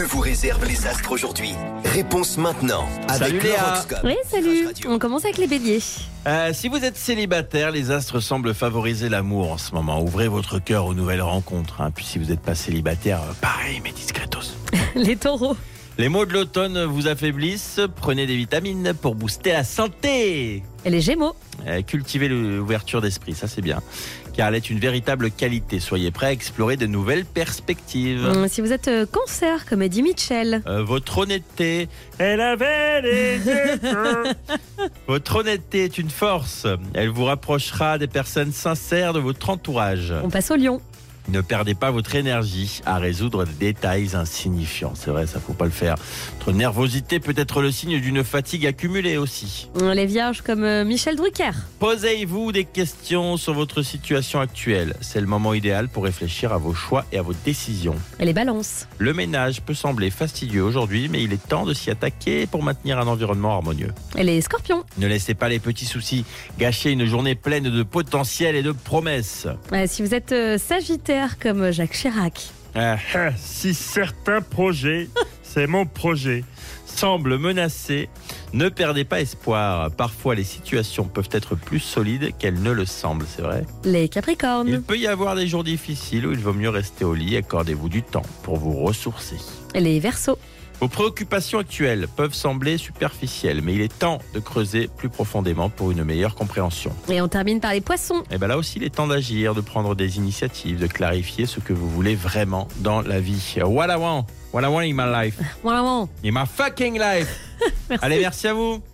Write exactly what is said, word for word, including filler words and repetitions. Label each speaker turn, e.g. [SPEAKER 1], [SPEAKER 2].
[SPEAKER 1] Que vous réservent les astres aujourd'hui? Réponse maintenant avec
[SPEAKER 2] Salut Léa.
[SPEAKER 1] l'horoscope.
[SPEAKER 3] Oui, salut.
[SPEAKER 1] Radio.
[SPEAKER 3] On commence avec les béliers.
[SPEAKER 2] Euh, si vous êtes célibataire, les astres semblent favoriser l'amour en ce moment. Ouvrez votre cœur aux nouvelles rencontres. Hein. Puis si vous n'êtes pas célibataire, euh, pareil, mais discretos.
[SPEAKER 3] Les taureaux.
[SPEAKER 2] Les mots de l'automne vous affaiblissent. Prenez des vitamines pour booster la santé.
[SPEAKER 3] Et les gémeaux.
[SPEAKER 2] Euh, cultivez l'ouverture d'esprit, ça c'est bien. Car elle est une véritable qualité. Soyez prêts à explorer de nouvelles perspectives.
[SPEAKER 3] Hum, Si vous êtes euh, cancer, comme Eddie Mitchell.
[SPEAKER 2] Euh, votre honnêteté, elle avait les yeux bleus. Votre honnêteté est une force. Elle vous rapprochera des personnes sincères de votre entourage.
[SPEAKER 3] On passe au lion.
[SPEAKER 2] Ne perdez pas votre énergie à résoudre des détails insignifiants. C'est vrai, ça faut pas le faire. Votre nervosité peut être le signe d'une fatigue accumulée aussi.
[SPEAKER 3] Hum, Les vierges, comme euh, Michel Drucker.
[SPEAKER 2] Posez-vous des questions sur votre situation actuelle. C'est le moment idéal pour réfléchir à vos choix et à vos décisions.
[SPEAKER 3] Et les balances.
[SPEAKER 2] Le ménage peut sembler fastidieux aujourd'hui, mais il est temps de s'y attaquer pour maintenir un environnement harmonieux.
[SPEAKER 3] Et les scorpions.
[SPEAKER 2] Ne laissez pas les petits soucis gâcher une journée pleine de potentiel et de promesses.
[SPEAKER 3] Euh, Si vous êtes euh, sagittaire, comme Jacques Chirac.
[SPEAKER 2] Ah, ah, si certains projets, c'est mon projet, semblent menacés, ne perdez pas espoir. Parfois, les situations peuvent être plus solides qu'elles ne le semblent, c'est vrai.
[SPEAKER 3] Les
[SPEAKER 2] Il
[SPEAKER 3] capricornes.
[SPEAKER 2] peut y avoir des jours difficiles où il vaut mieux rester au lit. Accordez-vous du temps pour vous ressourcer.
[SPEAKER 3] Et les verseaux.
[SPEAKER 2] Vos préoccupations actuelles peuvent sembler superficielles, mais il est temps de creuser plus profondément pour une meilleure compréhension.
[SPEAKER 3] Et on termine par les poissons.
[SPEAKER 2] Et bien là aussi, il est temps d'agir, de prendre des initiatives, de clarifier ce que vous voulez vraiment dans la vie. What I want, what I want in my life,
[SPEAKER 3] Voilà, bon.
[SPEAKER 2] in my fucking life.
[SPEAKER 3] Merci.
[SPEAKER 2] Allez, merci à vous.